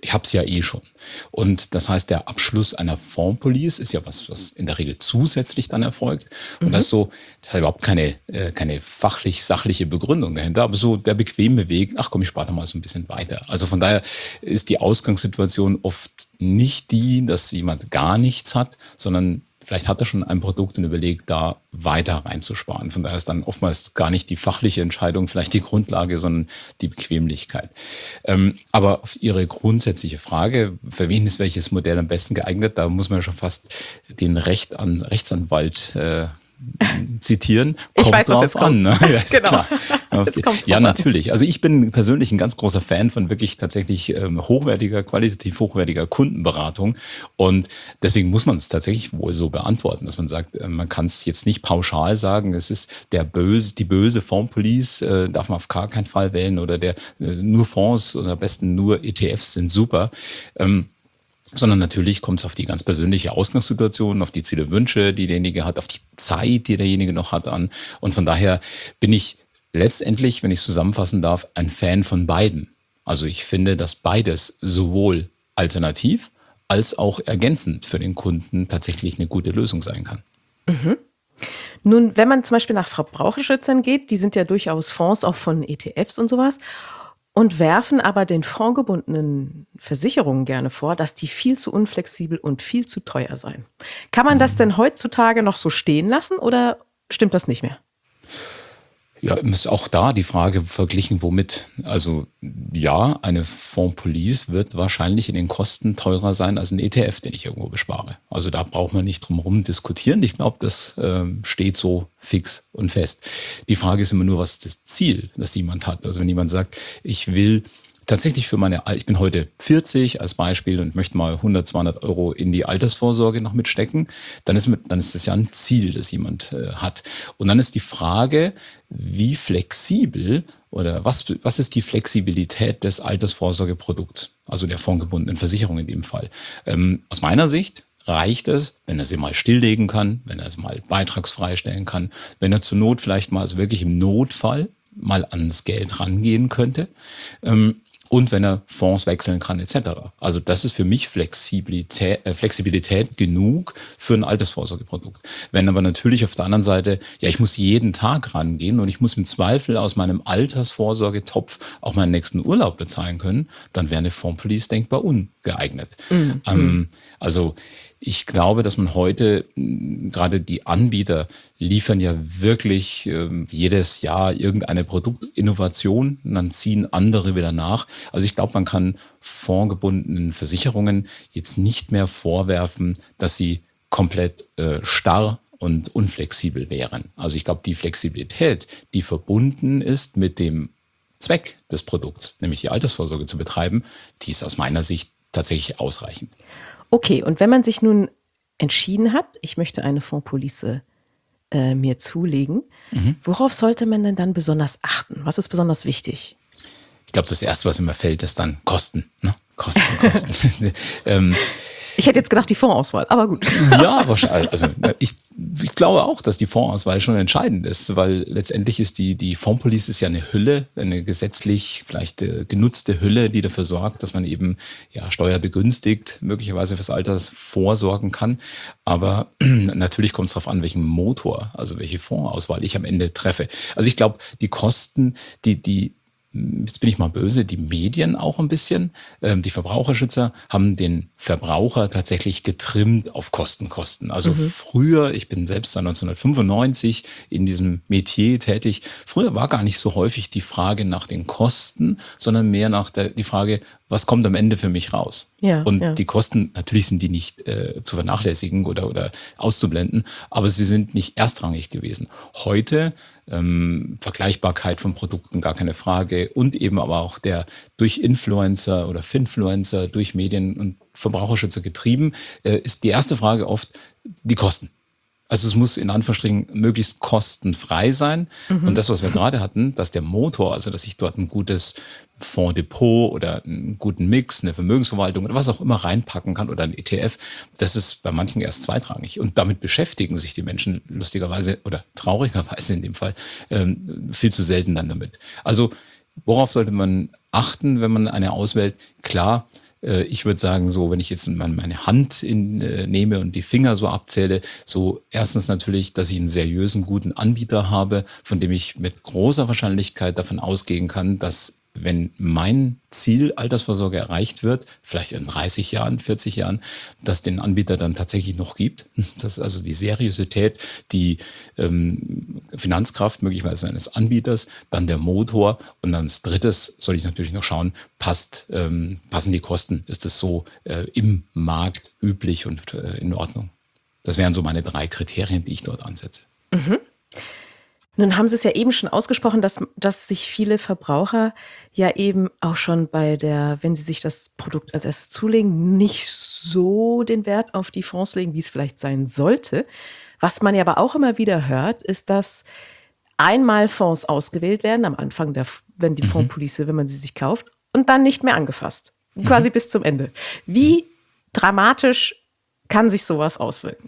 ich habe es ja eh schon. Und das heißt, der Abschluss einer Fondspolice ist ja was, was in der Regel zusätzlich dann erfolgt. Und mhm. das ist so, das hat überhaupt keine, äh, keine fachlich-sachliche Begründung dahinter, aber so der bequeme Weg, ach komm, ich spare doch mal so ein bisschen weiter. Also von daher ist die Ausgangssituation oft nicht die, dass jemand gar nichts hat, sondern vielleicht hat er schon ein Produkt und überlegt, da weiter reinzusparen. Von daher ist dann oftmals gar nicht die fachliche Entscheidung vielleicht die Grundlage, sondern die Bequemlichkeit. Ähm, aber auf Ihre grundsätzliche Frage, für wen ist welches Modell am besten geeignet, da muss man schon fast den Recht an, Rechtsanwalt äh, zitieren. Ich kommt weiß, was drauf jetzt kommt. an. Ne? Ja, ist Genau. klar. Es kommt Ja, drauf an. natürlich. Also ich bin persönlich ein ganz großer Fan von wirklich tatsächlich ähm, hochwertiger, qualitativ hochwertiger Kundenberatung. Und deswegen muss man es tatsächlich wohl so beantworten, dass man sagt, äh, man kann es jetzt nicht pauschal sagen, es ist der böse, die böse Fondspolice, äh, darf man auf gar keinen Fall wählen, oder der äh, nur Fonds oder am besten nur E T Fs sind super. Ähm, Sondern natürlich kommt es auf die ganz persönliche Ausgangssituation, auf die Ziele, Wünsche, die derjenige hat, auf die Zeit, die derjenige noch hat, an. Und von daher bin ich letztendlich, wenn ich es zusammenfassen darf, ein Fan von beiden. Also ich finde, dass beides sowohl alternativ als auch ergänzend für den Kunden tatsächlich eine gute Lösung sein kann. Mhm. Nun, wenn man zum Beispiel nach Verbraucherschützern geht, die sind ja durchaus Fonds auch von E T Fs und sowas, und werfen aber den fondgebundenen Versicherungen gerne vor, dass die viel zu unflexibel und viel zu teuer seien. Kann man das denn heutzutage noch so stehen lassen oder stimmt das nicht mehr? Ja, ist auch da die Frage verglichen, womit. Also ja, eine Fondspolice wird wahrscheinlich in den Kosten teurer sein als ein E T F, den ich irgendwo bespare. Also da braucht man nicht drum herum diskutieren. Ich glaube, das äh, steht so fix und fest. Die Frage ist immer nur, was ist das Ziel, das jemand hat. Also wenn jemand sagt, ich will tatsächlich für meine, ich bin heute vierzig als Beispiel und möchte mal hundert, zweihundert Euro in die Altersvorsorge noch mitstecken, dann ist, mit, dann ist das ja ein Ziel, das jemand äh, hat. Und dann ist die Frage, wie flexibel oder was, was ist die Flexibilität des Altersvorsorgeprodukts, also der fondgebundenen Versicherung in dem Fall. Ähm, aus meiner Sicht reicht es, wenn er sie mal stilllegen kann, wenn er sie mal beitragsfrei stellen kann, wenn er zur Not vielleicht mal, also wirklich im Notfall, mal ans Geld rangehen könnte. Ähm, Und wenn er Fonds wechseln kann, et cetera. Also das ist für mich Flexibilität, äh, Flexibilität genug für ein Altersvorsorgeprodukt. Wenn aber natürlich auf der anderen Seite, ja, ich muss jeden Tag rangehen und ich muss im Zweifel aus meinem Altersvorsorgetopf auch meinen nächsten Urlaub bezahlen können, dann wäre eine Fondspolice denkbar ungeeignet. Mhm. Ähm, also ich glaube, dass man heute, gerade die Anbieter liefern ja wirklich äh, jedes Jahr irgendeine Produktinnovation und dann ziehen andere wieder nach. Also ich glaube, man kann fondgebundenen Versicherungen jetzt nicht mehr vorwerfen, dass sie komplett äh, starr und unflexibel wären. Also ich glaube, die Flexibilität, die verbunden ist mit dem Zweck des Produkts, nämlich die Altersvorsorge zu betreiben, die ist aus meiner Sicht tatsächlich ausreichend. Okay, und wenn man sich nun entschieden hat, ich möchte eine Fondspolice äh, mir zulegen, mhm. worauf sollte man denn dann besonders achten? Was ist besonders wichtig? Ich glaube, das Erste, was immer fällt, ist dann Kosten. Ne? Kosten, Kosten. ähm, Ich hätte jetzt gedacht, die Fondsauswahl, aber gut. Ja, wahrscheinlich. Also ich, ich glaube auch, dass die Fondsauswahl schon entscheidend ist, weil letztendlich ist die, die Fondspolice ist ja eine Hülle, eine gesetzlich vielleicht äh, genutzte Hülle, die dafür sorgt, dass man eben ja steuerbegünstigt möglicherweise fürs Alter vorsorgen kann. Aber natürlich kommt es darauf an, welchen Motor, also welche Fondsauswahl ich am Ende treffe. Also ich glaube, die Kosten, die, die jetzt bin ich mal böse, die Medien auch ein bisschen, ähm, die Verbraucherschützer haben den Verbraucher tatsächlich getrimmt auf Kosten, Kosten. Also mhm. früher, ich bin selbst seit neunzehnhundertfünfundneunzig in diesem Metier tätig, früher war gar nicht so häufig die Frage nach den Kosten, sondern mehr nach der die Frage, was kommt am Ende für mich raus? Ja, und ja. die Kosten, natürlich sind die nicht äh, zu vernachlässigen oder, oder auszublenden, aber sie sind nicht erstrangig gewesen. Heute ähm, Vergleichbarkeit von Produkten, gar keine Frage, und eben aber auch der durch Influencer oder Finfluencer, durch Medien und Verbraucherschützer getrieben, äh, ist die erste Frage oft die Kosten. Also es muss in Anführungsstrichen möglichst kostenfrei sein. Mhm. Und das, was wir gerade hatten, dass der Motor, also dass ich dort ein gutes Fondsdepot oder einen guten Mix, eine Vermögensverwaltung oder was auch immer reinpacken kann oder ein E T F, das ist bei manchen erst zweitrangig. Und damit beschäftigen sich die Menschen lustigerweise oder traurigerweise in dem Fall ähm, viel zu selten dann damit. Also worauf sollte man achten, wenn man eine auswählt? Klar, Äh, ich würde sagen, so, wenn ich jetzt meine, meine Hand in, äh, nehme und die Finger so abzähle, so erstens natürlich, dass ich einen seriösen, guten Anbieter habe, von dem ich mit großer Wahrscheinlichkeit davon ausgehen kann, dass wenn mein Ziel Altersvorsorge erreicht wird, vielleicht in dreißig Jahren, vierzig Jahren, dass den Anbieter dann tatsächlich noch gibt. Das ist also die Seriosität, die ähm, Finanzkraft möglicherweise eines Anbieters, dann der Motor und dann als drittes soll ich natürlich noch schauen, passt, ähm, passen die Kosten? Ist das so äh, im Markt üblich und äh, in Ordnung? Das wären so meine drei Kriterien, die ich dort ansetze. Mhm. Nun haben Sie es ja eben schon ausgesprochen, dass, dass sich viele Verbraucher ja eben auch schon bei der, wenn sie sich das Produkt als erstes zulegen, nicht so den Wert auf die Fonds legen, wie es vielleicht sein sollte. Was man ja aber auch immer wieder hört, ist, dass einmal Fonds ausgewählt werden, am Anfang, der, wenn die mhm. Fondspolice, wenn man sie sich kauft, und dann nicht mehr angefasst. Quasi mhm. bis zum Ende. Wie dramatisch kann sich sowas auswirken?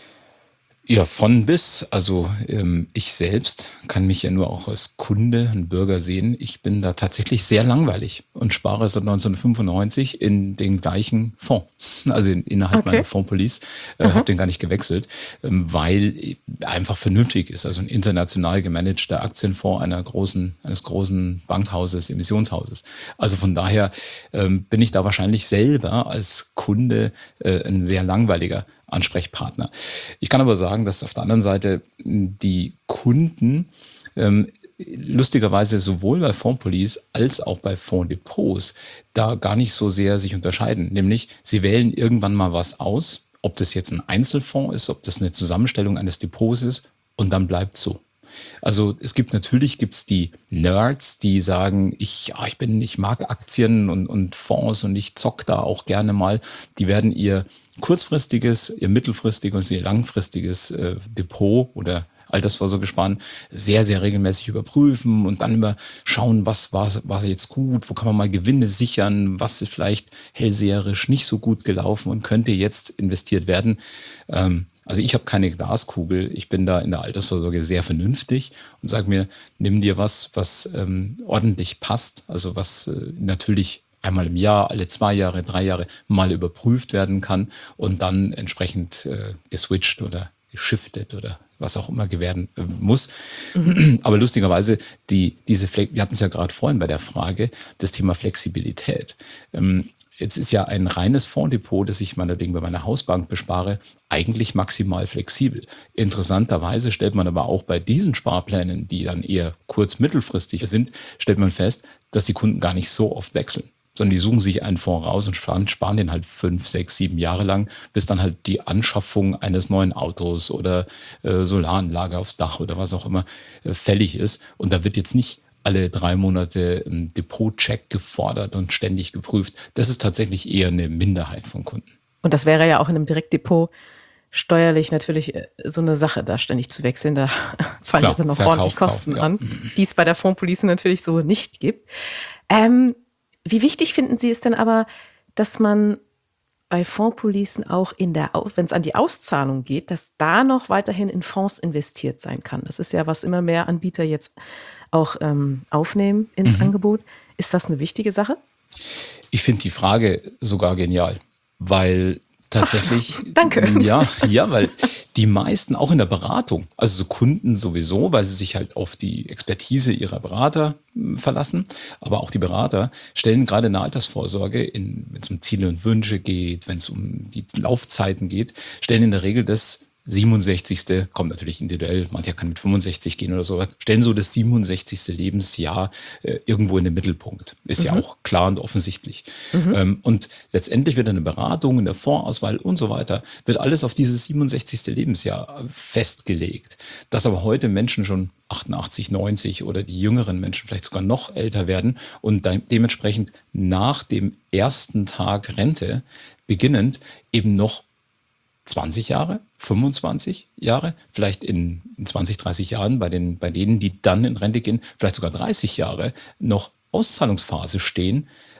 Ja, von bis. Also ähm, ich selbst kann mich ja nur auch als Kunde, ein Bürger sehen. Ich bin da tatsächlich sehr langweilig und spare seit neunzehnhundertfünfundneunzig in den gleichen Fonds. Also in, innerhalb okay. meiner Fondspolice. Äh, habe den gar nicht gewechselt, ähm, weil einfach vernünftig ist. Also ein international gemanagter Aktienfonds einer großen, eines großen Bankhauses, Emissionshauses. Also von daher ähm, bin ich da wahrscheinlich selber als Kunde äh, ein sehr langweiliger Ansprechpartner. Ich kann aber sagen, dass auf der anderen Seite die Kunden ähm, lustigerweise sowohl bei Fondspolice als auch bei Fondsdepots da gar nicht so sehr sich unterscheiden. Nämlich, sie wählen irgendwann mal was aus, ob das jetzt ein Einzelfonds ist, ob das eine Zusammenstellung eines Depots ist und dann bleibt so. Also es gibt natürlich gibt's die Nerds, die sagen, ich, ja, ich bin, ich mag Aktien und, und Fonds und ich zock da auch gerne mal. Die werden ihr kurzfristiges, ihr mittelfristiges und ihr langfristiges äh, Depot oder Altersvorsorge sparen sehr, sehr regelmäßig überprüfen und dann immer schauen, was war, war jetzt gut, wo kann man mal Gewinne sichern, was ist vielleicht hellseherisch nicht so gut gelaufen und könnte jetzt investiert werden. Ähm, Also ich habe keine Glaskugel, ich bin da in der Altersvorsorge sehr vernünftig und sage mir, nimm dir was, was ähm, ordentlich passt, also was äh, natürlich einmal im Jahr, alle zwei Jahre, drei Jahre mal überprüft werden kann und dann entsprechend äh, geswitcht oder geschiftet oder was auch immer werden äh, muss. Mhm. Aber lustigerweise, die, diese Fle- wir hatten es ja gerade vorhin bei der Frage, das Thema Flexibilität. Ähm, Jetzt ist ja ein reines Fondsdepot, das ich meinetwegen bei meiner Hausbank bespare, eigentlich maximal flexibel. Interessanterweise stellt man aber auch bei diesen Sparplänen, die dann eher kurz-mittelfristig sind, stellt man fest, dass die Kunden gar nicht so oft wechseln, sondern die suchen sich einen Fonds raus und sparen, sparen den halt fünf, sechs, sieben Jahre lang, bis dann halt die Anschaffung eines neuen Autos oder äh, Solaranlage aufs Dach oder was auch immer äh, fällig ist. Und da wird jetzt nicht alle drei Monate ein Depot-Check gefordert und ständig geprüft. Das ist tatsächlich eher eine Minderheit von Kunden. Und das wäre ja auch in einem Direktdepot steuerlich natürlich so eine Sache, da ständig zu wechseln. Da fallen Klar, dann noch Verkauf, ordentlich Kosten Kauf, ja. an, die es bei der Fondspolice natürlich so nicht gibt. Ähm, wie wichtig finden Sie es denn aber, dass man bei Fondspolicen auch in der, wenn es an die Auszahlung geht, dass da noch weiterhin in Fonds investiert sein kann? Das ist ja, was immer mehr Anbieter jetzt auch ähm, aufnehmen ins mhm. Angebot. Ist das eine wichtige Sache? Ich finde die Frage sogar genial, weil tatsächlich, Ach, danke. Ja, ja, weil die meisten auch in der Beratung, also so Kunden sowieso, weil sie sich halt auf die Expertise ihrer Berater verlassen, aber auch die Berater stellen gerade eine Altersvorsorge, wenn es um Ziele und Wünsche geht, wenn es um die Laufzeiten geht, stellen in der Regel das siebenundsechzigste kommt natürlich individuell, mancher kann mit fünfundsechzig gehen oder so, stellen so das siebenundsechzigste Lebensjahr äh, irgendwo in den Mittelpunkt. Ist mhm. ja auch klar und offensichtlich. Mhm. Ähm, und letztendlich wird eine Beratung, in der Fondsauswahl und so weiter, wird alles auf dieses siebenundsechzigste Lebensjahr festgelegt. Dass aber heute Menschen schon achtundachtzig, neunzig oder die jüngeren Menschen vielleicht sogar noch älter werden und de- dementsprechend nach dem ersten Tag Rente beginnend eben noch zwanzig Jahre, fünfundzwanzig Jahre, vielleicht in, in zwanzig, dreißig Jahren bei, den, bei denen, die dann in Rente gehen, vielleicht sogar dreißig Jahre noch Auszahlungsphase stehen,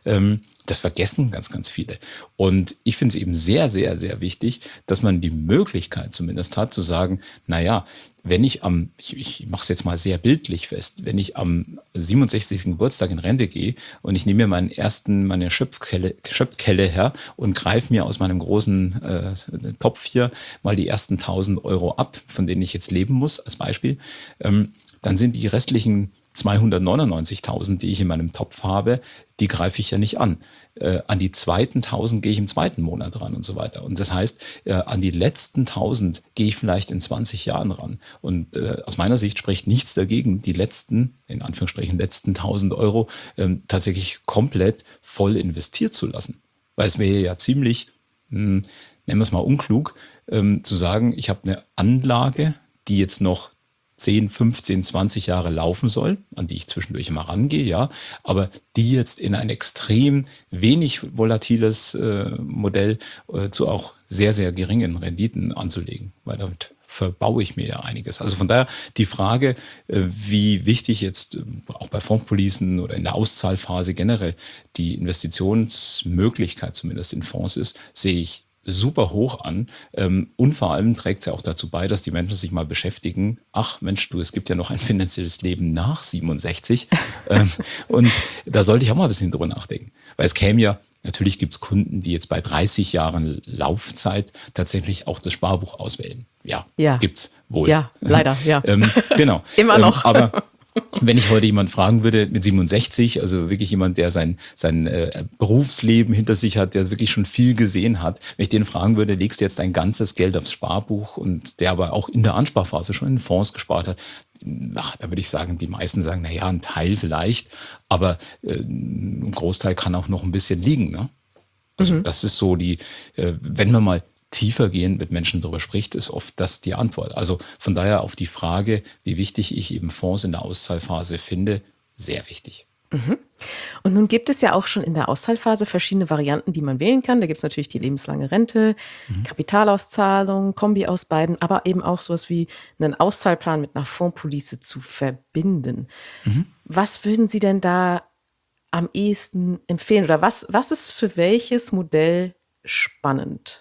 Ähm, das vergessen ganz, ganz viele. Und ich finde es eben sehr, sehr, sehr wichtig, dass man die Möglichkeit zumindest hat, zu sagen, naja, wenn ich am, ich, ich mache es jetzt mal sehr bildlich fest, wenn ich am siebenundsechzigsten Geburtstag in Rente gehe und ich nehme mir meinen ersten, meine Schöpfkelle, Schöpfkelle her und greife mir aus meinem großen äh, Topf hier mal die ersten tausend Euro ab, von denen ich jetzt leben muss, als Beispiel, ähm, dann sind die restlichen zweihundertneunundneunzigtausend, die ich in meinem Topf habe, die greife ich ja nicht an. Äh, an die zweiten tausend gehe ich im zweiten Monat ran und so weiter. Und das heißt, äh, an die letzten tausend gehe ich vielleicht in zwanzig Jahren ran. Und äh, aus meiner Sicht spricht nichts dagegen, die letzten, in Anführungsstrichen, letzten tausend Euro ähm, tatsächlich komplett voll investiert zu lassen. Weil es wäre ja ziemlich, mh, nennen wir es mal unklug, ähm, zu sagen, ich habe eine Anlage, die jetzt noch zehn, fünfzehn, zwanzig Jahre laufen soll, an die ich zwischendurch immer rangehe, ja, aber die jetzt in ein extrem wenig volatiles äh, Modell äh, zu auch sehr, sehr geringen Renditen anzulegen, weil damit verbaue ich mir ja einiges. Also von daher die Frage, äh, wie wichtig jetzt äh, auch bei Fondspolicen oder in der Auszahlphase generell die Investitionsmöglichkeit zumindest in Fonds ist, sehe ich super hoch an. Ähm, und vor allem trägt es ja auch dazu bei, dass die Menschen sich mal beschäftigen. Ach Mensch, du, es gibt ja noch ein finanzielles Leben nach siebenundsechzig. ähm, und da sollte ich auch mal ein bisschen drüber nachdenken. Weil es käme ja, natürlich gibt es Kunden, die jetzt bei dreißig Jahren Laufzeit tatsächlich auch das Sparbuch auswählen. Ja, Ja. gibt's wohl. Ja, leider, ja. ähm, genau. Immer noch. Ähm, aber wenn ich heute jemand fragen würde mit siebenundsechzig, also wirklich jemand, der sein, sein äh, Berufsleben hinter sich hat, der wirklich schon viel gesehen hat, wenn ich den fragen würde, legst du jetzt dein ganzes Geld aufs Sparbuch und der aber auch in der Ansparphase schon in Fonds gespart hat, ach, da würde ich sagen, die meisten sagen, na ja, ein Teil vielleicht, aber äh, ein Großteil kann auch noch ein bisschen liegen. Ne? Also mhm. das ist so die, äh, wenn man mal tiefergehend mit Menschen darüber spricht, ist oft das die Antwort. Also von daher auf die Frage, wie wichtig ich eben Fonds in der Auszahlphase finde, sehr wichtig. Mhm. Und nun gibt es ja auch schon in der Auszahlphase verschiedene Varianten, die man wählen kann. Da gibt es natürlich die lebenslange Rente, mhm. Kapitalauszahlung, Kombi aus beiden, aber eben auch sowas wie einen Auszahlplan mit einer Fondspolice zu verbinden. Mhm. Was würden Sie denn da am ehesten empfehlen? Oder was, was ist für welches Modell spannend?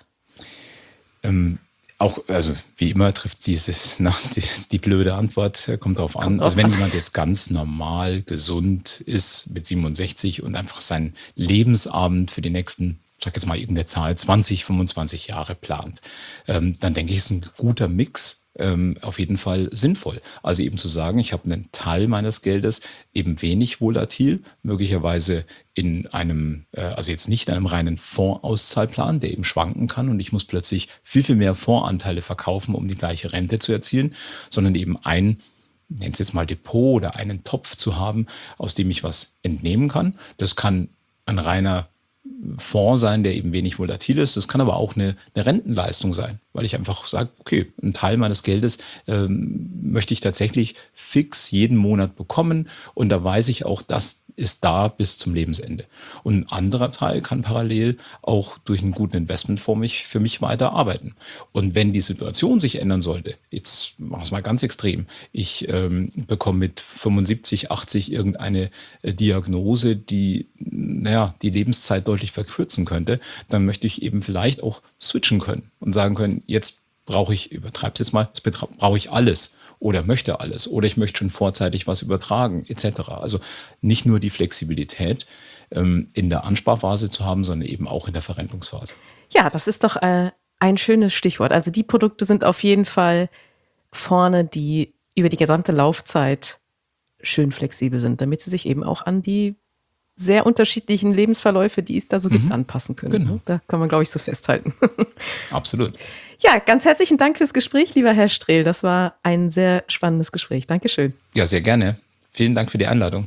Ähm, auch, also wie immer trifft dieses, na, die, die blöde Antwort, kommt drauf an. Kommt also wenn an. Jemand jetzt ganz normal, gesund ist mit siebenundsechzig und einfach seinen Lebensabend für die nächsten, ich sag jetzt mal irgendeine Zahl, zwanzig, fünfundzwanzig Jahre plant, ähm, dann denke ich, ist ein guter Mix ähm, auf jeden Fall sinnvoll. Also eben zu sagen, ich habe einen Teil meines Geldes eben wenig volatil, möglicherweise in einem, äh, also jetzt nicht einem reinen Fondsauszahlplan, der eben schwanken kann und ich muss plötzlich viel, viel mehr Fondsanteile verkaufen, um die gleiche Rente zu erzielen, sondern eben ein, nenn es jetzt mal Depot oder einen Topf zu haben, aus dem ich was entnehmen kann. Das kann ein reiner Fonds sein, der eben wenig volatil ist. Das kann aber auch eine, eine Rentenleistung sein, weil ich einfach sage, okay, einen Teil meines Geldes ähm, möchte ich tatsächlich fix jeden Monat bekommen und da weiß ich auch, das ist da bis zum Lebensende. Und ein anderer Teil kann parallel auch durch einen guten Investmentfonds mich, für mich weiter arbeiten. Und wenn die Situation sich ändern sollte, jetzt machen wir es mal ganz extrem, ich ähm, bekomme mit fünfundsiebzig, achtzig irgendeine äh, Diagnose, die naja, die Lebenszeit deutlich verkürzen könnte, dann möchte ich eben vielleicht auch switchen können und sagen können, jetzt brauche ich, übertreib's jetzt mal, jetzt brauche ich alles oder möchte alles oder ich möchte schon vorzeitig was übertragen et cetera. Also nicht nur die Flexibilität ähm, in der Ansparphase zu haben, sondern eben auch in der Verrentungsphase. Ja, das ist doch äh, ein schönes Stichwort. Also die Produkte sind auf jeden Fall vorne, die über die gesamte Laufzeit schön flexibel sind, damit sie sich eben auch an die sehr unterschiedlichen Lebensverläufe, die es da so gibt, mhm. anpassen können. Genau. Da kann man, glaube ich, so festhalten. Absolut. Ja, ganz herzlichen Dank fürs Gespräch, lieber Herr Strehl. Das war ein sehr spannendes Gespräch. Dankeschön. Ja, sehr gerne. Vielen Dank für die Einladung.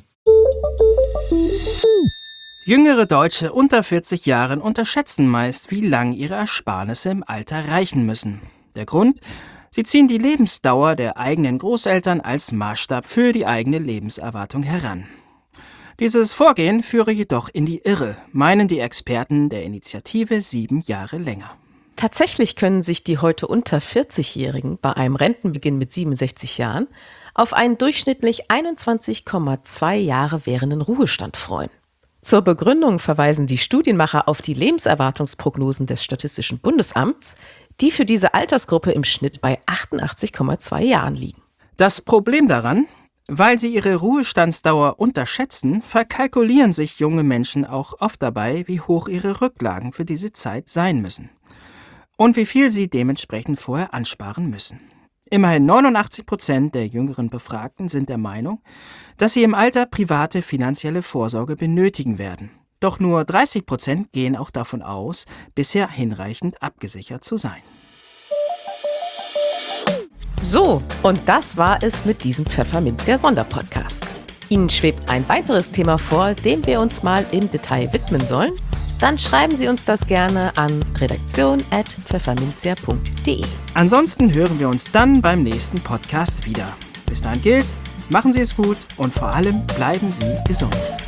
Jüngere Deutsche unter vierzig Jahren unterschätzen meist, wie lang ihre Ersparnisse im Alter reichen müssen. Der Grund? Sie ziehen die Lebensdauer der eigenen Großeltern als Maßstab für die eigene Lebenserwartung heran. Dieses Vorgehen führe jedoch in die Irre, meinen die Experten der Initiative Sieben Jahre länger. Tatsächlich können sich die heute unter vierzigjährigen bei einem Rentenbeginn mit siebenundsechzig Jahren auf einen durchschnittlich einundzwanzig Komma zwei Jahre währenden Ruhestand freuen. Zur Begründung verweisen die Studienmacher auf die Lebenserwartungsprognosen des Statistischen Bundesamts, die für diese Altersgruppe im Schnitt bei achtundachtzig Komma zwei Jahren liegen. Das Problem daran: Weil sie ihre Ruhestandsdauer unterschätzen, verkalkulieren sich junge Menschen auch oft dabei, wie hoch ihre Rücklagen für diese Zeit sein müssen und wie viel sie dementsprechend vorher ansparen müssen. Immerhin neunundachtzig Prozent der jüngeren Befragten sind der Meinung, dass sie im Alter private finanzielle Vorsorge benötigen werden. Doch nur dreißig Prozent gehen auch davon aus, bisher hinreichend abgesichert zu sein. So, und das war es mit diesem Pfefferminzia Sonderpodcast. Ihnen schwebt ein weiteres Thema vor, dem wir uns mal im Detail widmen sollen? Dann schreiben Sie uns das gerne an redaktion at pfefferminzia punkt de. Ansonsten hören wir uns dann beim nächsten Podcast wieder. Bis dahin gilt, machen Sie es gut und vor allem bleiben Sie gesund.